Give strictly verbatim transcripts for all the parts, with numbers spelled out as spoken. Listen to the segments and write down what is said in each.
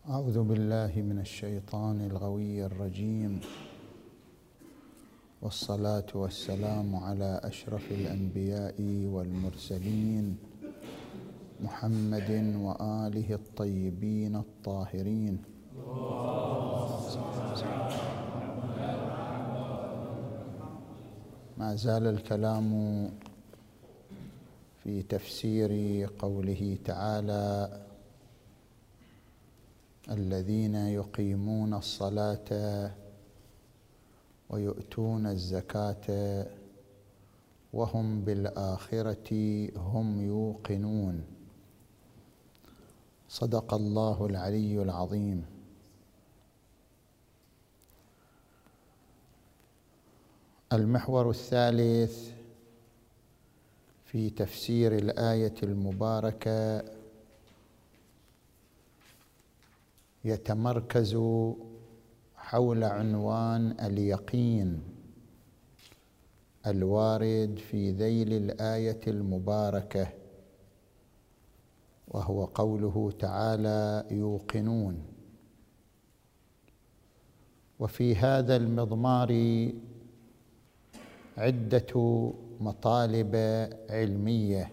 أعوذ بالله من الشيطان الغوي الرجيم، والصلاة والسلام على أشرف الأنبياء والمرسلين محمد وآله الطيبين الطاهرين. ما زال الكلام في تفسير قوله تعالى: الذين يقيمون الصلاة ويؤتون الزكاة وهم بالآخرة هم يوقنون. صدق الله العلي العظيم. المحور الثالث في تفسير الآية المباركة يتمركز حول عنوان اليقين الوارد في ذيل الآية المباركة، وهو قوله تعالى: يوقنون. وفي هذا المضمار عدة مطالب علمية.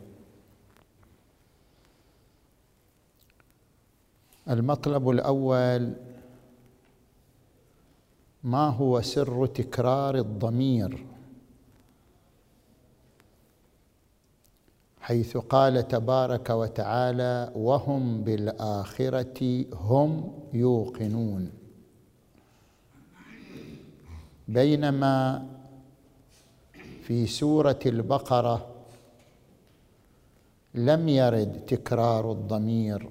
المطلب الأول: ما هو سر تكرار الضمير، حيث قال تبارك وتعالى: وهم بالآخرة هم يوقنون، بينما في سورة البقرة لم يرد تكرار الضمير،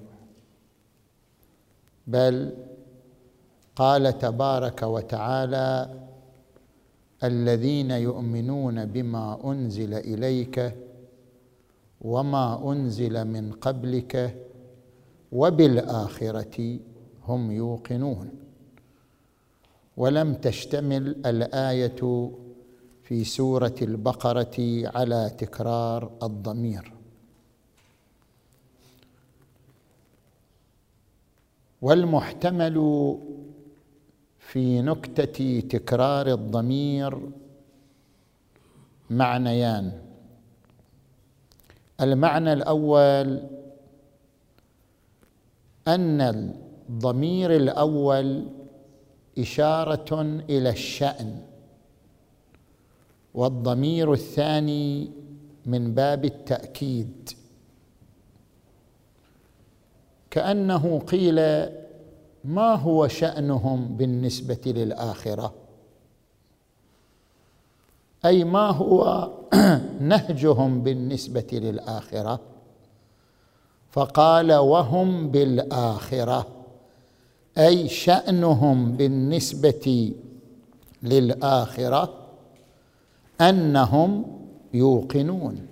بل قال تبارك وتعالى: الذين يؤمنون بما أنزل إليك وما أنزل من قبلك وبالآخرة هم يوقنون. ولم تشتمل الآية في سورة البقرة على تكرار الضمير. والمحتمل في نكتة تكرار الضمير معنيان. المعنى الأول أن الضمير الأول إشارة إلى الشأن، والضمير الثاني من باب التأكيد، كأنه قيل: ما هو شأنهم بالنسبة للآخرة؟ أي ما هو نهجهم بالنسبة للآخرة؟ فقال: وهم بالآخرة، أي شأنهم بالنسبة للآخرة أنهم يوقنون.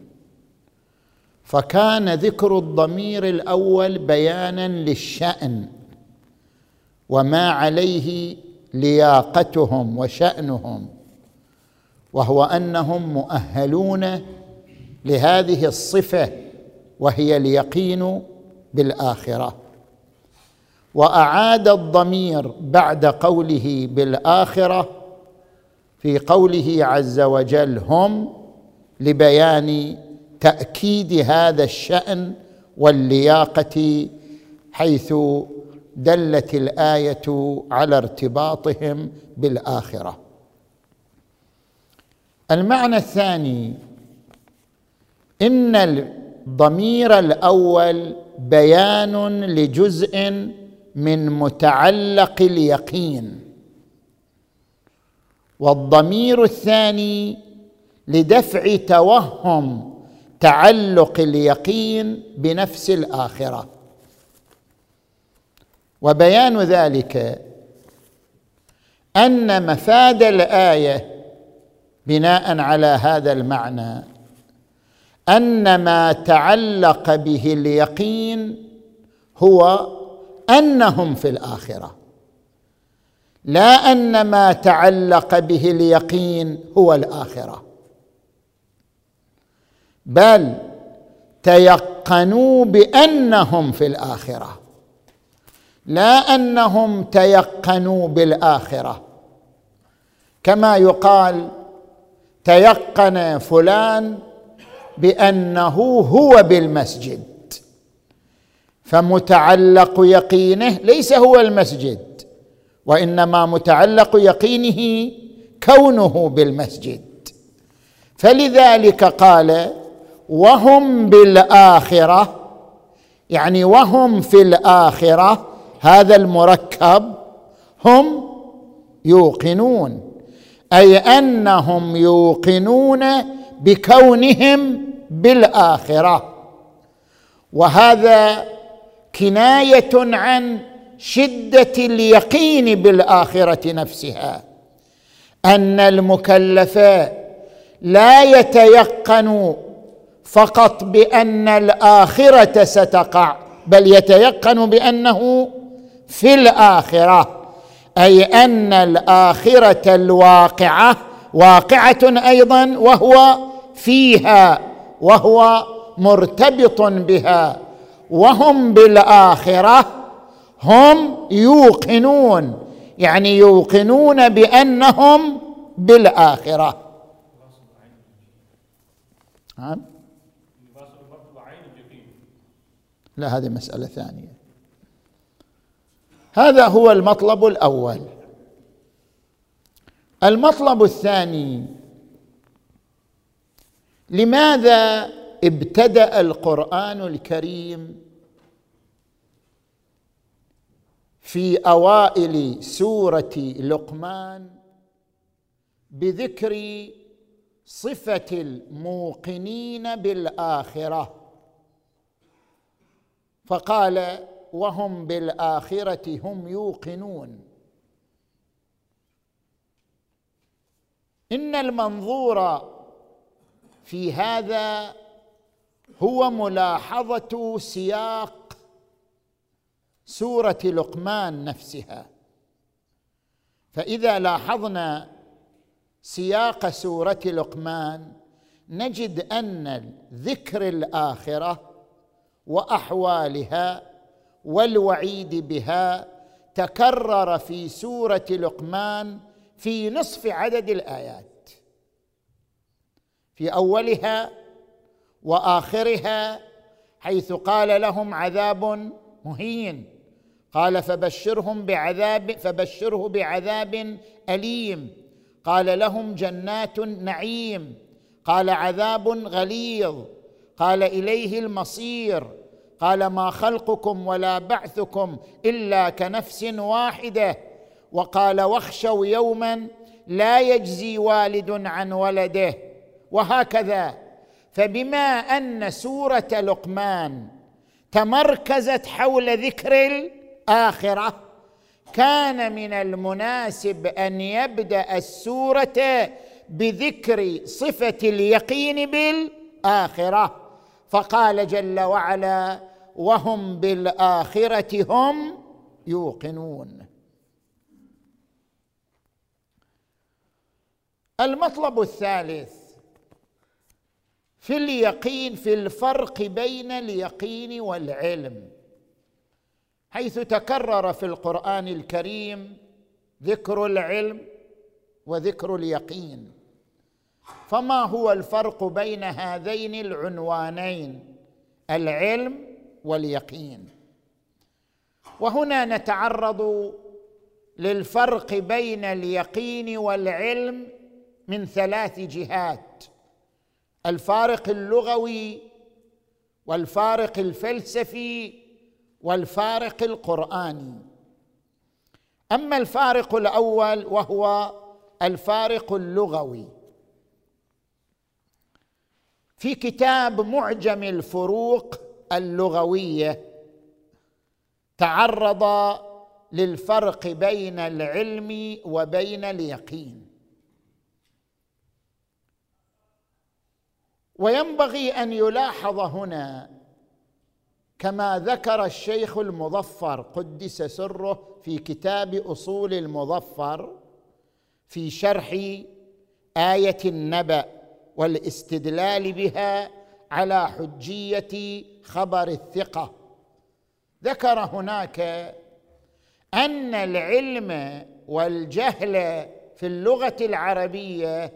فكان ذكر الضمير الأول بيانا للشأن وما عليه لياقتهم وشأنهم، وهو أنهم مؤهلون لهذه الصفة وهي اليقين بالآخرة. وأعاد الضمير بعد قوله بالآخرة في قوله عز وجل هم، لبيان تأكيد هذا الشأن واللياقة، حيث دلت الآية على ارتباطهم بالآخرة. المعنى الثاني: إن الضمير الأول بيان لجزء من متعلق اليقين، والضمير الثاني لدفع توهم تعلق اليقين بنفس الآخرة. وبيان ذلك أن مفاد الآية بناء على هذا المعنى أن ما تعلق به اليقين هو أنهم في الآخرة، لا أن ما تعلق به اليقين هو الآخرة، بل تيقنوا بأنهم في الآخرة. لا أنهم تيقنوا بالآخرة، كما يقال تيقن فلان بأنه هو بالمسجد، فمتعلق يقينه ليس هو المسجد، وإنما متعلق يقينه كونه بالمسجد. فلذلك قال وهم بالآخرة، يعني وهم في الآخرة، هذا المركب هم يوقنون، أي أنهم يوقنون بكونهم بالآخرة، وهذا كناية عن شدة اليقين بالآخرة نفسها، أن المكلف لا يتيقن فقط بأن الآخرة ستقع، بل يتيقن بأنه في الآخرة، أي أن الآخرة الواقعة واقعة أيضا وهو فيها وهو مرتبط بها. وهم بالآخرة هم يوقنون، يعني يوقنون بأنهم بالآخرة. نعم، لا، هذه مسألة ثانية. هذا هو المطلب الأول. المطلب الثاني: لماذا ابتدأ القرآن الكريم في أوائل سورة لقمان بذكر صفة الموقنين بالآخرة، فقال وهم بالآخرة هم يوقنون؟ إن المنظور في هذا هو ملاحظة سياق سورة لقمان نفسها. فإذا لاحظنا سياق سورة لقمان نجد أن ذكر الآخرة وأحوالها والوعيد بها تكرر في سورة لقمان في نصف عدد الآيات، في أولها وآخرها، حيث قال لهم عذاب مهين، قال فبشرهم بعذاب فبشره بعذاب أليم، قال لهم جنات نعيم، قال عذاب غليظ، قال إليه المصير، قال ما خلقكم ولا بعثكم إلا كنفس واحدة، وقال واخشوا يوما لا يجزي والد عن ولده، وهكذا. فبما أن سورة لقمان تمركزت حول ذكر الآخرة، كان من المناسب أن يبدأ السورة بذكر صفة اليقين بالآخرة، فقال جل وعلا وهم بالآخرة هم يوقنون. المطلب الثالث في اليقين، في الفرق بين اليقين والعلم، حيث تكرر في القرآن الكريم ذكر العلم وذكر اليقين، فما هو الفرق بين هذين العنوانين، العلم واليقين؟ وهنا نتعرض للفرق بين اليقين والعلم من ثلاث جهات: الفارق اللغوي، والفارق الفلسفي، والفارق القرآني. أما الفارق الأول وهو الفارق اللغوي، في كتاب معجم الفروق اللغوية تعرض للفرق بين العلم وبين اليقين، وينبغي أن يلاحظ هنا كما ذكر الشيخ المظفر قدس سره في كتاب أصول المظفر في شرح آية النبأ والاستدلال بها على حجية خبر الثقة، ذكر هناك أن العلم والجهل في اللغة العربية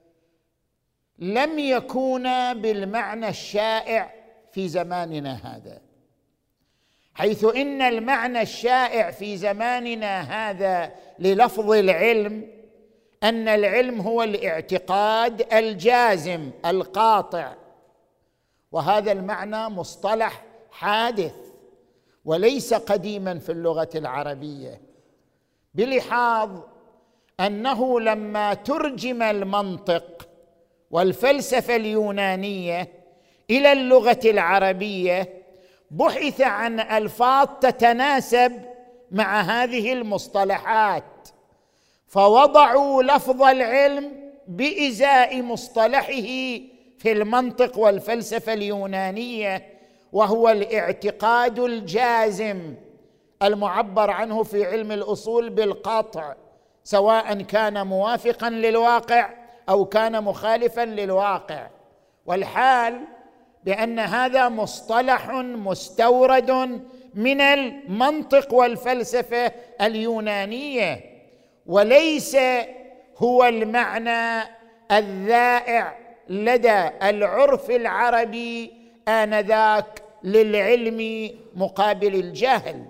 لم يكونا بالمعنى الشائع في زماننا هذا، حيث إن المعنى الشائع في زماننا هذا للفظ العلم أن العلم هو الاعتقاد الجازم القاطع، وهذا المعنى مصطلح حادث وليس قديما في اللغة العربية، بلحاظ أنه لما ترجم المنطق والفلسفة اليونانية إلى اللغة العربية بحث عن ألفاظ تتناسب مع هذه المصطلحات، فوضعوا لفظ العلم بإزاء مصطلحه في المنطق والفلسفة اليونانية، وهو الاعتقاد الجازم المعبر عنه في علم الأصول بالقطع، سواء كان موافقا للواقع أو كان مخالفا للواقع. والحال بأن هذا مصطلح مستورد من المنطق والفلسفة اليونانية، وليس هو المعنى الذائع لدى العرف العربي آنذاك للعلم مقابل الجهل،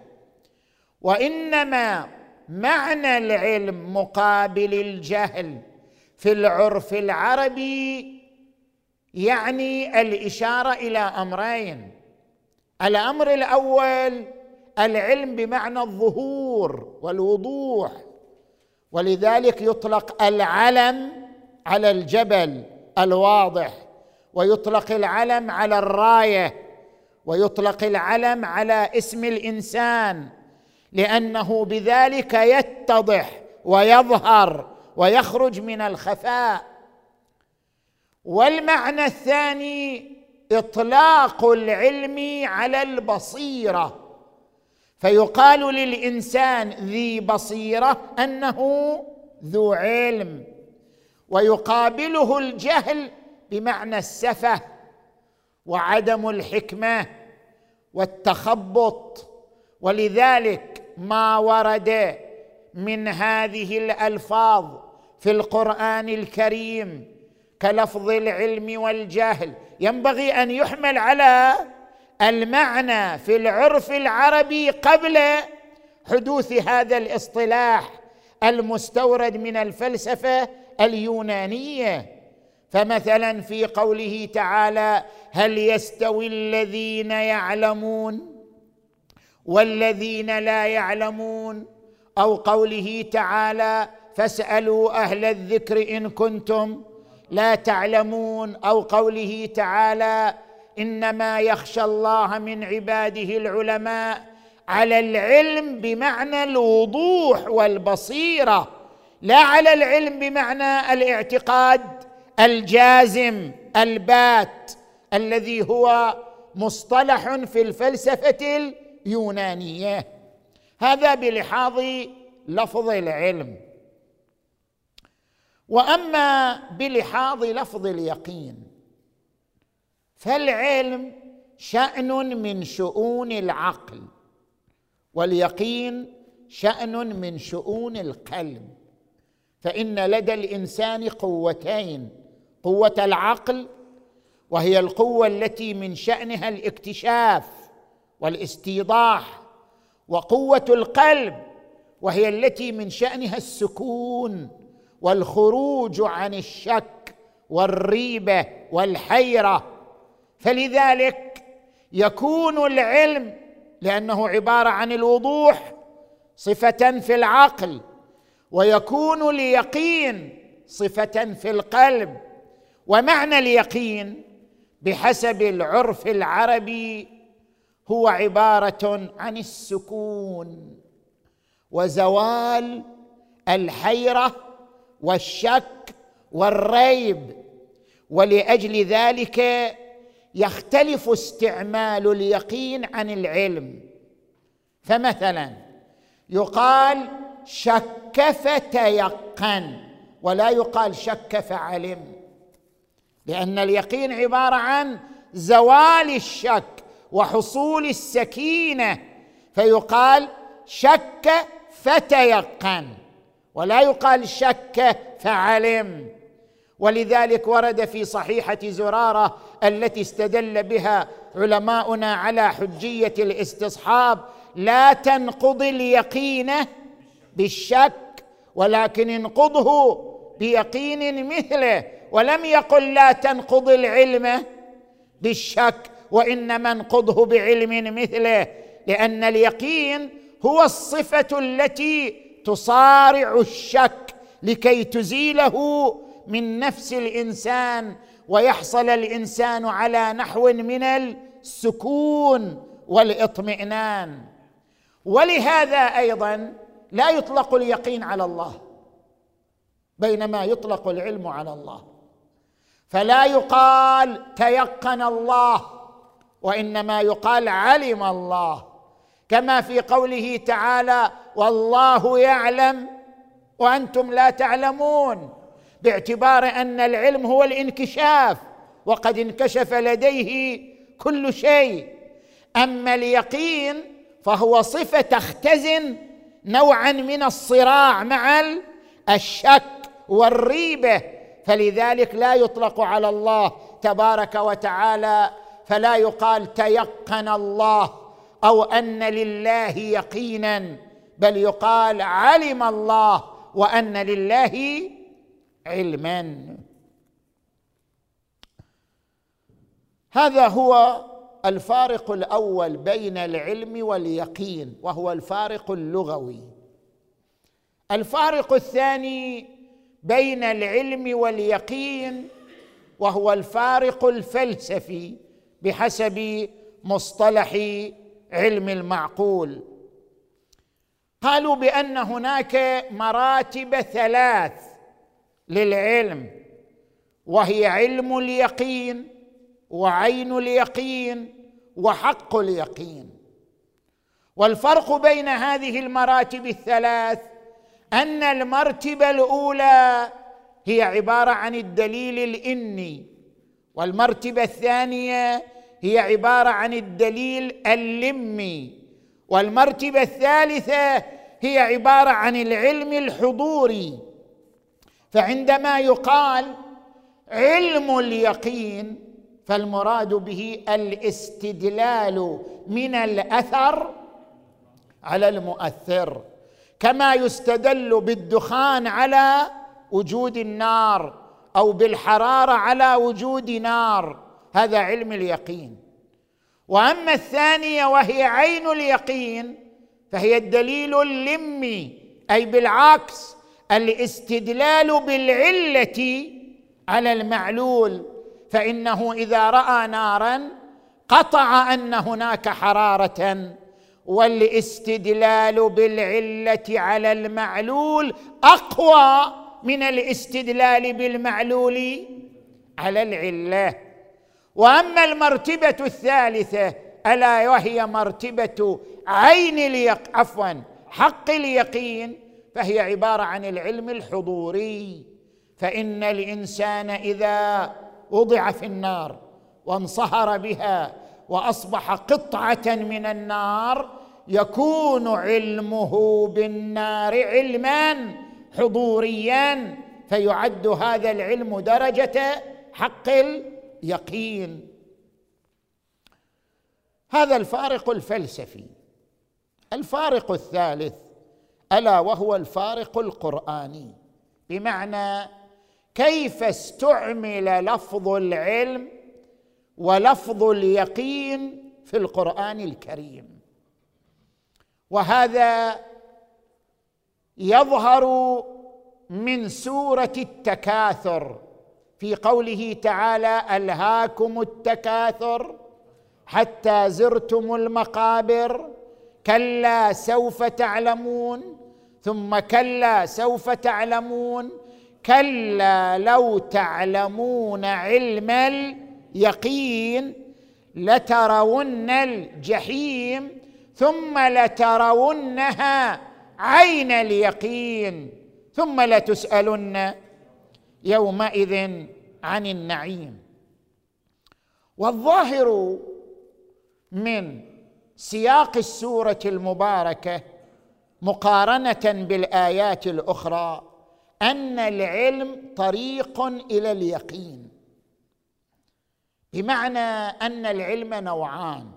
وإنما معنى العلم مقابل الجهل في العرف العربي يعني الإشارة إلى أمرين. الأمر الأول العلم بمعنى الظهور والوضوح، ولذلك يطلق العلم على الجبل الواضح، ويطلق العلم على الراية، ويطلق العلم على اسم الإنسان، لأنه بذلك يتضح ويظهر ويخرج من الخفاء. والمعنى الثاني إطلاق العلم على البصيرة، فيقال للإنسان ذي بصيرة أنه ذو علم، ويقابله الجهل بمعنى السفه وعدم الحكمة والتخبط. ولذلك ما ورد من هذه الألفاظ في القرآن الكريم كلفظ العلم والجهل ينبغي أن يحمل على المعنى في العرف العربي قبل حدوث هذا الاصطلاح المستورد من الفلسفة اليونانية. فمثلا في قوله تعالى: هل يستوي الذين يعلمون والذين لا يعلمون، أو قوله تعالى: فاسألوا أهل الذكر إن كنتم لا تعلمون، أو قوله تعالى: إنما يخشى الله من عباده العلماء، على العلم بمعنى الوضوح والبصيرة، لا على العلم بمعنى الاعتقاد الجازم البات الذي هو مصطلح في الفلسفة اليونانية. هذا بلحاظ لفظ العلم. وأما بلحاظ لفظ اليقين فالعلم شأن من شؤون العقل، واليقين شأن من شؤون القلب. فإن لدى الإنسان قوتين: قوة العقل وهي القوة التي من شأنها الاكتشاف والاستيضاح، وقوة القلب وهي التي من شأنها السكون والخروج عن الشك والريبة والحيرة. فلذلك يكون العلم لأنه عبارة عن الوضوح صفة في العقل، ويكون اليقين صفة في القلب. ومعنى اليقين بحسب العرف العربي هو عبارة عن السكون وزوال الحيرة والشك والريب، ولأجل ذلك يختلف استعمال اليقين عن العلم. فمثلا يقال شك فتيقن، ولا يقال شك فعلم، لأن اليقين عبارة عن زوال الشك وحصول السكينة، فيقال شك فتيقن، ولا يقال شك فعلم. ولذلك ورد في صحيحة زرارة التي استدل بها علماؤنا على حجية الاستصحاب: لا تنقض اليقين بالشك ولكن انقضه بيقين مثله. ولم يقل لا تنقض العلم بالشك وإنما انقضه بعلم مثله، لأن اليقين هو الصفة التي تصارع الشك لكي تزيله من نفس الإنسان ويحصل الإنسان على نحو من السكون والاطمئنان. ولهذا أيضا لا يطلق اليقين على الله بينما يطلق العلم على الله، فلا يقال تيقن الله وإنما يقال علم الله، كما في قوله تعالى: والله يعلم وأنتم لا تعلمون، باعتبار أن العلم هو الانكشاف وقد انكشف لديه كل شيء. أما اليقين فهو صفة تختزن نوعا من الصراع مع الشك والريبة، فلذلك لا يطلق على الله تبارك وتعالى، فلا يقال تيقن الله أو أن لله يقينا، بل يقال علم الله وأن لله علما. هذا هو الفارق الأول بين العلم واليقين، وهو الفارق اللغوي. الفارق الثاني بين العلم واليقين وهو الفارق الفلسفي بحسب مصطلح علم المعقول. قالوا بأن هناك مراتب ثلاث للعلم، وهي علم اليقين وعين اليقين وحق اليقين. والفرق بين هذه المراتب الثلاث أن المرتبة الأولى هي عبارة عن الدليل الإني، والمرتبة الثانية هي عبارة عن الدليل اللمي، والمرتبة الثالثة هي عبارة عن العلم الحضوري. فعندما يقال علم اليقين فالمراد به الاستدلال من الأثر على المؤثر، كما يستدل بالدخان على وجود النار أو بالحرارة على وجود نار، هذا علم اليقين. وأما الثانية وهي عين اليقين فهي الدليل اللمي، أي بالعكس الاستدلال بالعلة على المعلول، فإنه إذا رأى نارا قطع أن هناك حرارة، والاستدلال بالعلة على المعلول أقوى من الاستدلال بالمعلول على العلة. وأما المرتبة الثالثة ألا وهي مرتبة عين اليق... عفوا حق اليقين، فهي عبارة عن العلم الحضوري. فإن الإنسان إذا وضع في النار وانصهر بها وأصبح قطعة من النار يكون علمه بالنار علما حضوريا، فيعد هذا العلم درجة حق اليقين. هذا الفارق الفلسفي. الفارق الثالث ألا وهو الفارق القرآني، بمعنى كيف استعمل لفظ العلم ولفظ اليقين في القرآن الكريم. وهذا يظهر من سورة التكاثر في قوله تعالى: ألهاكم التكاثر حتى زرتم المقابر كلا سوف تعلمون ثم كلا سوف تعلمون كلا لو تعلمون علم اليقين لترون الجحيم ثم لترونها عين اليقين ثم لتسألن يومئذ عن النعيم. والظاهر من سياق السورة المباركة مقارنة بالآيات الأخرى أن العلم طريق إلى اليقين، بمعنى أن العلم نوعان: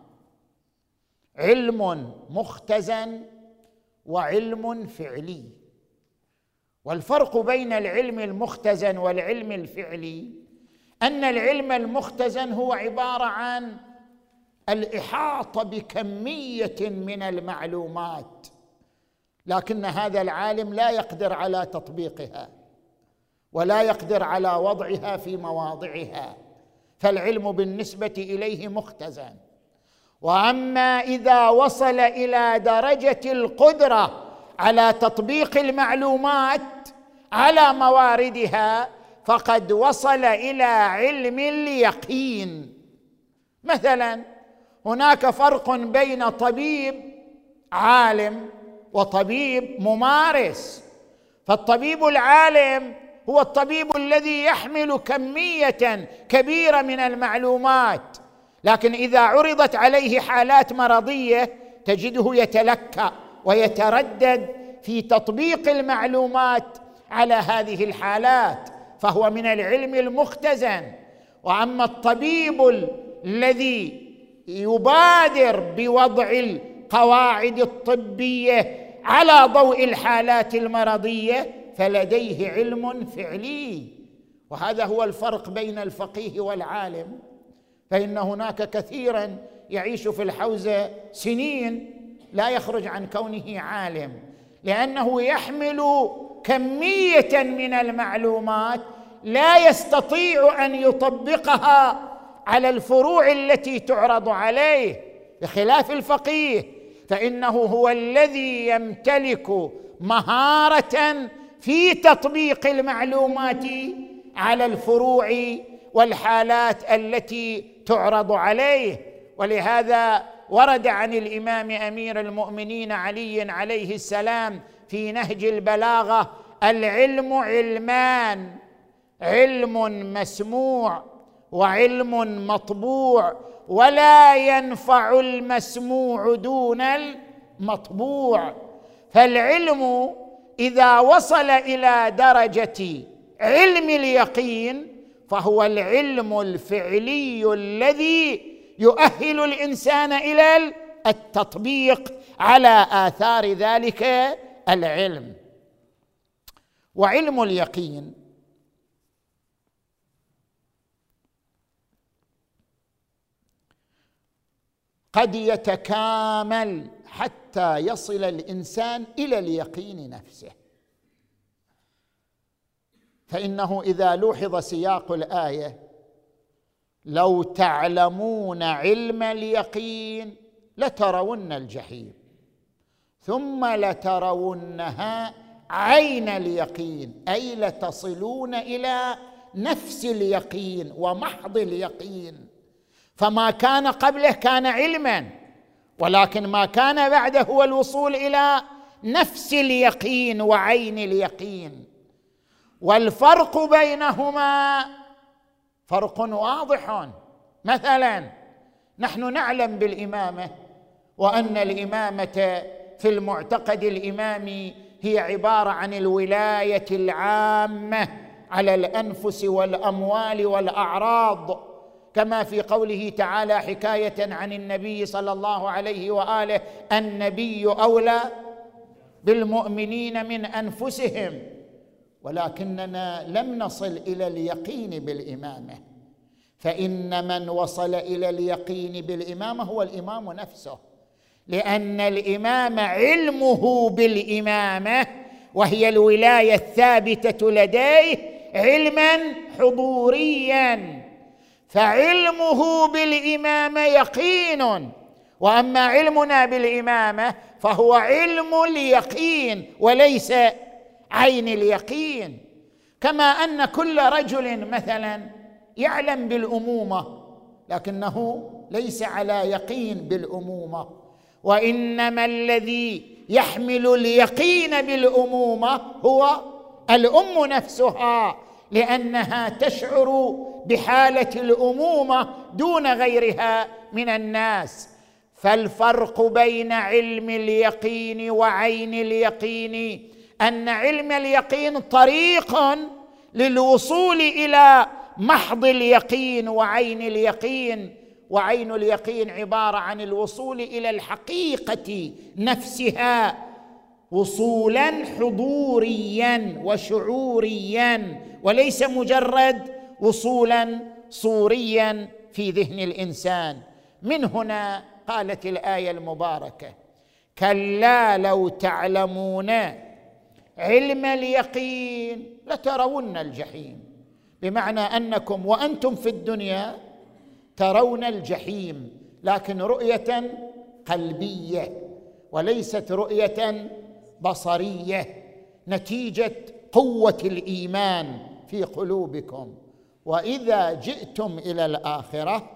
علم مختزن وعلم فعلي. والفرق بين العلم المختزن والعلم الفعلي أن العلم المختزن هو عبارة عن الإحاطة بكمية من المعلومات، لكن هذا العالم لا يقدر على تطبيقها ولا يقدر على وضعها في مواضعها، فالعلم بالنسبة إليه مختزن. وأما إذا وصل إلى درجة القدرة على تطبيق المعلومات على مواردها فقد وصل إلى علم اليقين. مثلا هناك فرق بين طبيب عالم وطبيب ممارس. فالطبيب العالم هو الطبيب الذي يحمل كمية كبيرة من المعلومات، لكن إذا عرضت عليه حالات مرضية تجده يتلكأ ويتردد في تطبيق المعلومات على هذه الحالات، فهو من العلم المختزن. وأما الطبيب الذي يبادر بوضع القواعد الطبية على ضوء الحالات المرضية فلديه علم فعلي. وهذا هو الفرق بين الفقيه والعالم. فإن هناك كثيرا يعيش في الحوزة سنين لا يخرج عن كونه عالم، لأنه يحمل كمية من المعلومات لا يستطيع أن يطبقها على الفروع التي تعرض عليه، بخلاف الفقيه فإنه هو الذي يمتلك مهارة في تطبيق المعلومات على الفروع والحالات التي تعرض عليه. ولهذا ورد عن الإمام أمير المؤمنين علي عليه السلام في نهج البلاغة: العلم علمان، علم مسموع وعلم مطبوع، ولا ينفع المسموع دون المطبوع. فالعلم إذا وصل إلى درجة علم اليقين فهو العلم الفعلي الذي يؤهل الإنسان إلى التطبيق على آثار ذلك العلم. وعلم اليقين قد يتكامل حتى يصل الإنسان إلى اليقين نفسه. فإنه إذا لوحظ سياق الآية: لو تعلمون علم اليقين لترون الجحيم ثم لترونها عين اليقين، أي لتصلون إلى نفس اليقين ومحض اليقين. فما كان قبله كان علما، ولكن ما كان بعده هو الوصول إلى نفس اليقين وعين اليقين. والفرق بينهما فرق واضح. مثلا نحن نعلم بالإمامة، وأن الإمامة في المعتقد الإمامي هي عبارة عن الولاية العامة على الأنفس والأموال والأعراض، كما في قوله تعالى حكاية عن النبي صلى الله عليه وآله: النبي أولى بالمؤمنين من أنفسهم. ولكننا لم نصل إلى اليقين بالإمامة، فإن من وصل إلى اليقين بالإمامة هو الإمام نفسه، لأن الإمام علمه بالإمامة وهي الولاية الثابتة لديه علما حضوريا، فعلمه بالإمامة يقين. وأما علمنا بالإمامة فهو علم اليقين وليس عين اليقين. كما أن كل رجل مثلا يعلم بالأمومة لكنه ليس على يقين بالأمومة، وإنما الذي يحمل اليقين بالأمومة هو الأم نفسها، لأنها تشعر بحالة الأمومة دون غيرها من الناس. فالفرق بين علم اليقين وعين اليقين أن علم اليقين طريق للوصول إلى محض اليقين، وعين اليقين وعين اليقين عبارة عن الوصول إلى الحقيقة نفسها وصولا حضوريا وشعوريا، وليس مجرد وصولا صوريا في ذهن الإنسان. من هنا قالت الآية المباركة: كلا لو تعلمون علم اليقين لترون الجحيم، بمعنى أنكم وأنتم في الدنيا ترون الجحيم، لكن رؤية قلبية وليست رؤية بصرية، نتيجة قوة الإيمان في قلوبكم. وإذا جئتم إلى الآخرة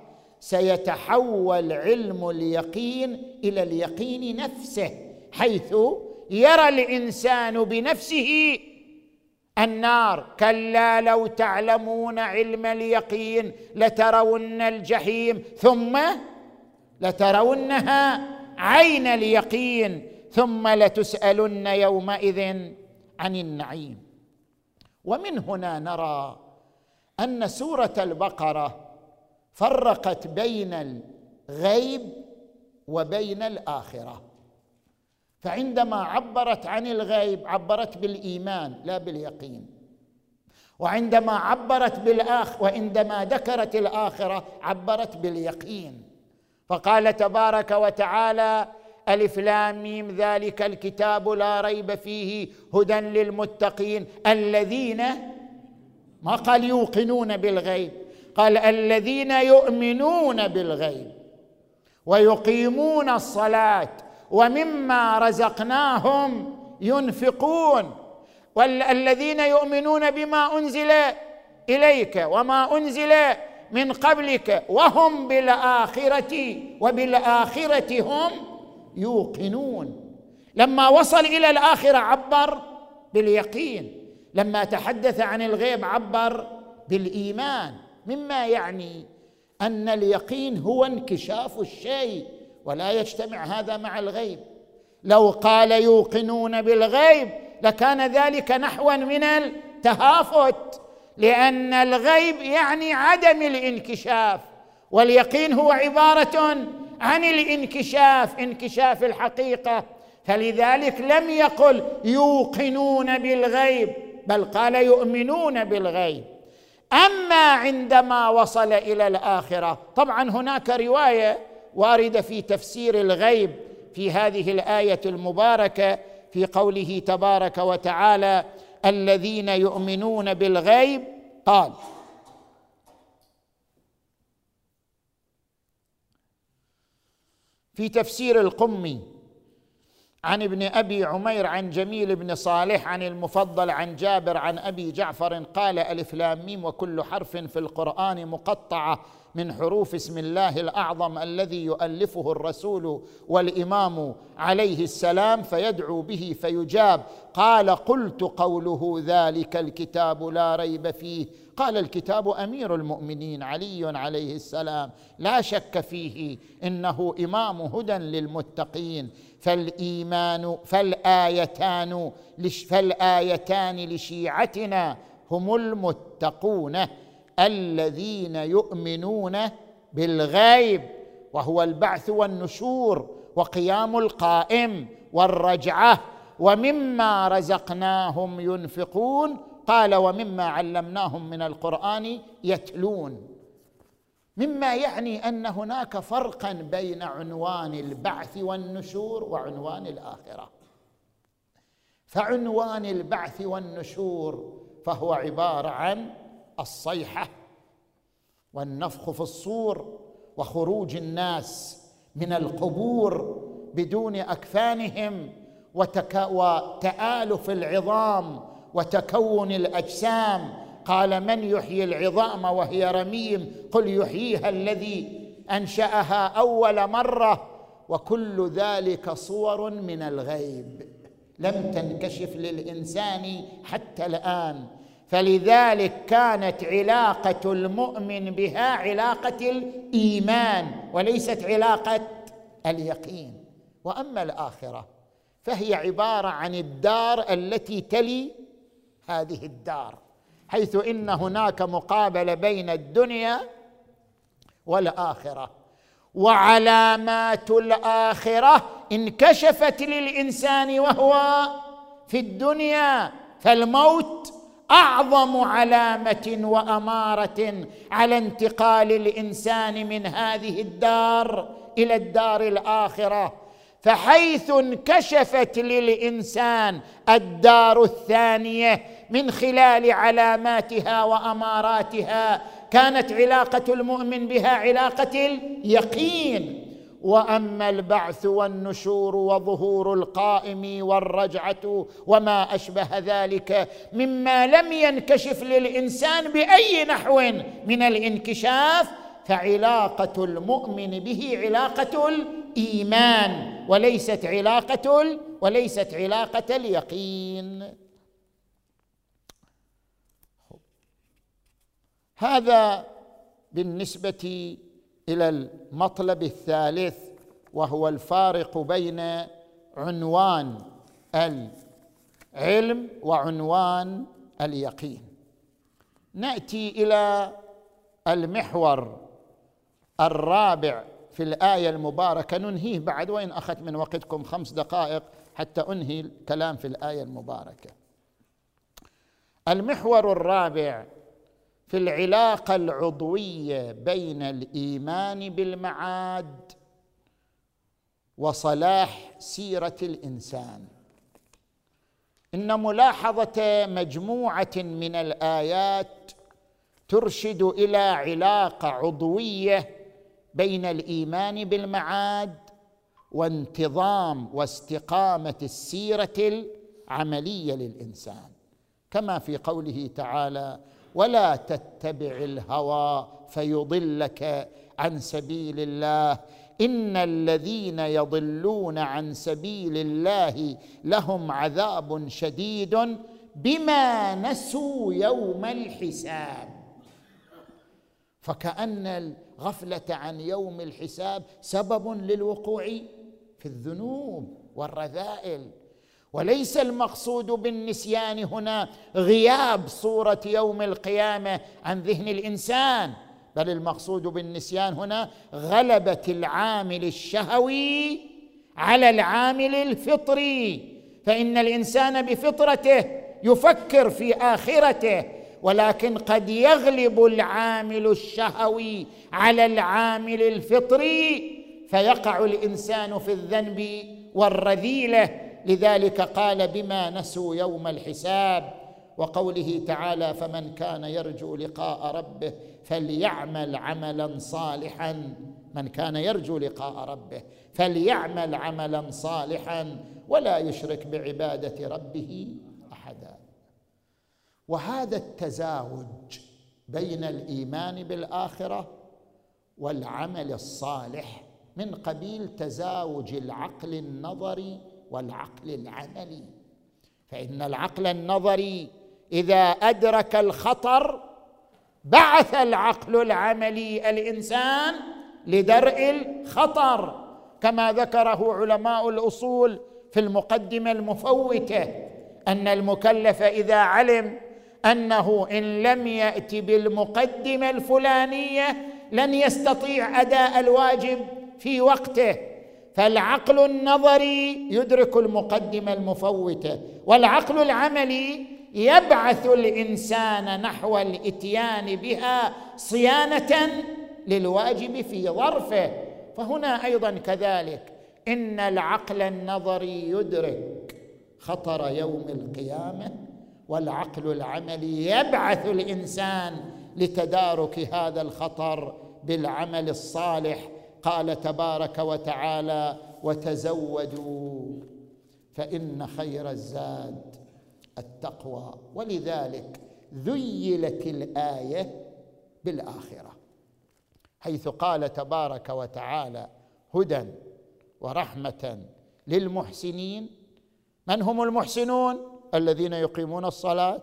سيتحول علم اليقين إلى اليقين نفسه، حيث يرى الإنسان بنفسه النار. كلا لو تعلمون علم اليقين لترون الجحيم ثم لترونها عين اليقين ثم لتسألن يومئذ عن النعيم. ومن هنا نرى أن سورة البقرة فرقت بين الغيب وبين الآخرة، فعندما عبرت عن الغيب عبرت بالإيمان لا باليقين، وعندما عبرت بالآخرة وعندما ذكرت الآخرة عبرت باليقين. فقال تبارك وتعالى: ألف لام ميم ذلك الكتاب لا ريب فيه هدى للمتقين الذين، ما قال يوقنون بالغيب، قال الذين يؤمنون بالغيب ويقيمون الصلاة ومما رزقناهم ينفقون، والذين يؤمنون بما أنزل إليك وما أنزل من قبلك وهم بالآخرة وبالآخرة هم يوقنون. لما وصل إلى الآخرة عبر باليقين، لما تحدث عن الغيب عبر بالإيمان، مما يعني أن اليقين هو انكشاف الشيء ولا يجتمع هذا مع الغيب. لو قال يوقنون بالغيب لكان ذلك نحوا من التهافت، لأن الغيب يعني عدم الانكشاف، واليقين هو عبارة عن الانكشاف، انكشاف الحقيقة. فلذلك لم يقل يوقنون بالغيب بل قال يؤمنون بالغيب. أما عندما وصل إلى الآخرة، طبعا هناك رواية واردة في تفسير الغيب في هذه الآية المباركة في قوله تبارك وتعالى: الذين يؤمنون بالغيب، قال: في تفسير القمي عن ابن أبي عمير عن جميل بن صالح عن المفضل عن جابر عن أبي جعفر قال: ألف لام ميم وكل حرف في القرآن مقطعة من حروف اسم الله الأعظم الذي يؤلفه الرسول والإمام عليه السلام فيدعو به فيجاب. قال: قلت قوله ذلك الكتاب لا ريب فيه، قال: الكتاب أمير المؤمنين علي عليه السلام لا شك فيه، إنه إمام هدى للمتقين. فالإيمان فالآيتان فالآيتان لشيعتنا هم المتقون الذين يؤمنون بالغيب، وهو البعث والنشور وقيام القائم والرجعة، ومما رزقناهم ينفقون، قال: ومما علمناهم من القرآن يتلون. مما يعني أن هناك فرقا بين عنوان البعث والنشور وعنوان الآخرة. فعنوان البعث والنشور فهو عبارة عن الصيحة والنفخ في الصور وخروج الناس من القبور بدون أكفانهم وتآلف العظام وتكون الأجسام. قال: من يحيي العظام وهي رميم؟ قل يحييها الذي أنشأها أول مرة. وكل ذلك صور من الغيب لم تنكشف للإنسان حتى الآن. فلذلك كانت علاقة المؤمن بها علاقة الإيمان وليست علاقة اليقين. وأما الآخرة فهي عبارة عن الدار التي تلي هذه الدار، حيث إن هناك مقابلة بين الدنيا والآخرة، وعلامات الآخرة انكشفت للإنسان وهو في الدنيا، فالموت أعظم علامة وأمارة على انتقال الإنسان من هذه الدار إلى الدار الآخرة. فحيث انكشفت للإنسان الدار الثانية من خلال علاماتها وأماراتها، كانت علاقة المؤمن بها علاقة اليقين. وأما البعث والنشور وظهور القائم والرجعة وما أشبه ذلك مما لم ينكشف للإنسان بأي نحو من الانكشاف، فعلاقة المؤمن به علاقة الإيمان وليست علاقة وليست علاقة اليقين. هذا بالنسبة إلى المطلب الثالث، وهو الفارق بين عنوان العلم وعنوان اليقين. نأتي إلى المحور الرابع في الآية المباركة، ننهيه بعد، وإن أخذت من وقتكم خمس دقائق حتى أنهي الكلام في الآية المباركة. المحور الرابع في العلاقة العضوية بين الإيمان بالمعاد وصلاح سيرة الإنسان. إن ملاحظة مجموعة من الآيات ترشد إلى علاقة عضوية بين الإيمان بالمعاد وانتظام واستقامة السيرة العملية للإنسان، كما في قوله تعالى: ولا تتبع الهوى فيضلك عن سبيل الله إن الذين يضلون عن سبيل الله لهم عذاب شديد بما نسوا يوم الحساب. فكأن الغفلة عن يوم الحساب سبب للوقوع في الذنوب والرذائل، وليس المقصود بالنسيان هنا غياب صورة يوم القيامة عن ذهن الإنسان، بل المقصود بالنسيان هنا غلبة العامل الشهوي على العامل الفطري، فإن الإنسان بفطرته يفكر في آخرته، ولكن قد يغلب العامل الشهوي على العامل الفطري فيقع الإنسان في الذنب والرذيلة. لذلك قال: بما نسوا يوم الحساب. وقوله تعالى: فمن كان يرجو لقاء ربه فليعمل عملا صالحا، من كان يرجو لقاء ربه فليعمل عملا صالحا ولا يشرك بعبادة ربه أحدا. وهذا التزاوج بين الإيمان بالآخرة والعمل الصالح من قبيل تزاوج العقل النظري والعقل العملي، فإن العقل النظري إذا أدرك الخطر بعث العقل العملي الإنسان لدرء الخطر، كما ذكره علماء الأصول في المقدمة المفوتة، أن المكلف إذا علم أنه إن لم يأتي بالمقدمة الفلانية لن يستطيع أداء الواجب في وقته، فالعقل النظري يدرك المقدمة المفوتة، والعقل العملي يبعث الإنسان نحو الإتيان بها صيانة للواجب في ظرفه. فهنا أيضا كذلك إن العقل النظري يدرك خطر يوم القيامة، والعقل العملي يبعث الإنسان لتدارك هذا الخطر بالعمل الصالح. قال تبارك وتعالى: وتزودوا فإن خير الزاد التقوى. ولذلك ذيلت الآية بالآخرة، حيث قال تبارك وتعالى: هدى ورحمة للمحسنين. من هم المحسنون؟ الذين يقيمون الصلاة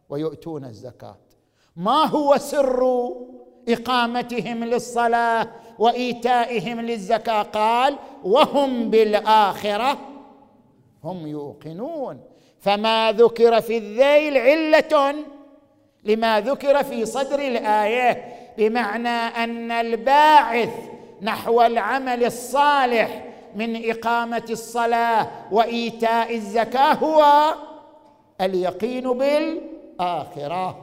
ويؤتون الزكاة. ما هو سر إقامتهم للصلاة وإيتائهم للزكاة قال وهم بالآخرة هم يوقنون. فما ذكر في الذيل علة لما ذكر في صدر الآية، بمعنى أن الباعث نحو العمل الصالح من إقامة الصلاة وإيتاء الزكاة هو اليقين بالآخرة.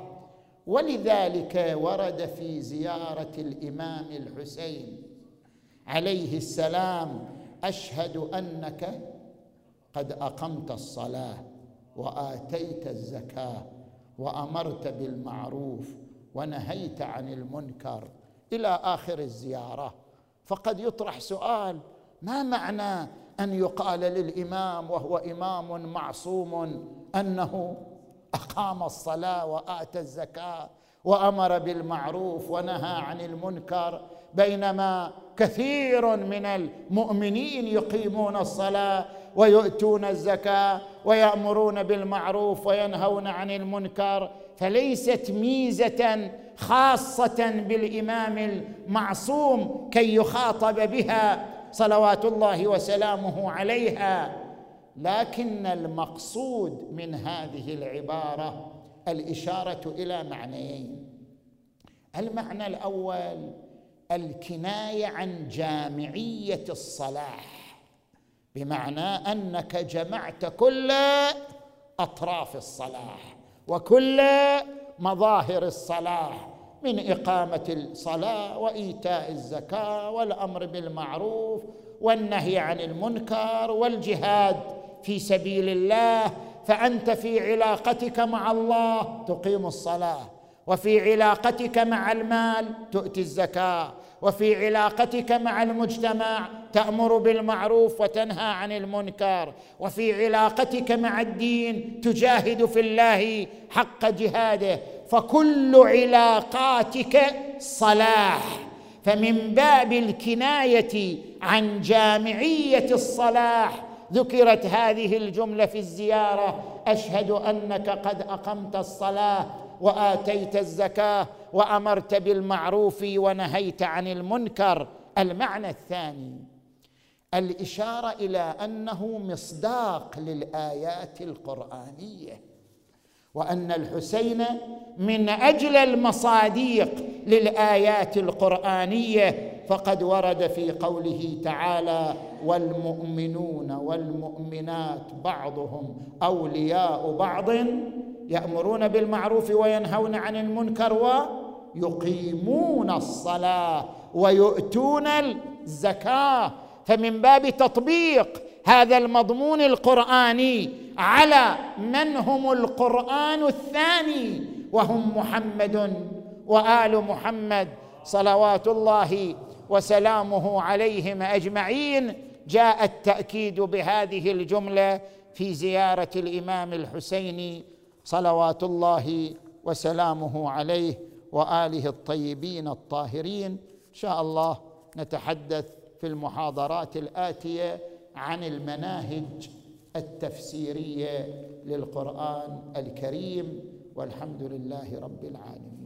ولذلك ورد في زيارة الإمام الحسين عليه السلام: أشهد أنك قد أقمت الصلاة وآتيت الزكاة وأمرت بالمعروف ونهيت عن المنكر، إلى آخر الزيارة. فقد يطرح سؤال: ما معنى أن يقال للإمام وهو إمام معصوم أنه أقام الصلاة وآتى الزكاة وأمر بالمعروف ونهى عن المنكر، بينما كثير من المؤمنين يقيمون الصلاة ويؤتون الزكاة ويأمرون بالمعروف وينهون عن المنكر؟ فليست ميزة خاصة بالإمام المعصوم كي يخاطب بها صلوات الله وسلامه عليها، لكن المقصود من هذه العبارة الإشارة إلى معنيين. المعنى الأول الكناية عن جامعية الصلاح، بمعنى أنك جمعت كل أطراف الصلاح وكل مظاهر الصلاح، من إقامة الصلاة وإيتاء الزكاة والأمر بالمعروف والنهي عن المنكر والجهاد في سبيل الله. فأنت في علاقتك مع الله تقيم الصلاة، وفي علاقتك مع المال تؤتي الزكاة، وفي علاقتك مع المجتمع تأمر بالمعروف وتنهى عن المنكر، وفي علاقتك مع الدين تجاهد في الله حق جهاده. فكل علاقاتك صلاح. فمن باب الكناية عن جامعية الصلاح ذكرت هذه الجملة في الزيارة: أشهد أنك قد أقمت الصلاة وآتيت الزكاة وأمرت بالمعروف ونهيت عن المنكر. المعنى الثاني الإشارة إلى أنه مصداق للآيات القرآنية، وأن الحسين من أجل المصاديق للآيات القرآنية، فقد ورد في قوله تعالى: والمؤمنون والمؤمنات بعضهم أولياء بعض يأمرون بالمعروف وينهون عن المنكر ويقيمون الصلاة ويؤتون الزكاة. فمن باب تطبيق هذا المضمون القرآني على من هم القرآن الثاني، وهم محمد وآل محمد صلوات الله وسلامه عليهم أجمعين، جاء التأكيد بهذه الجملة في زيارة الإمام الحسين صلوات الله وسلامه عليه وآله الطيبين الطاهرين. إن شاء الله نتحدث في المحاضرات الآتية عن المناهج التفسيرية للقرآن الكريم، والحمد لله رب العالمين.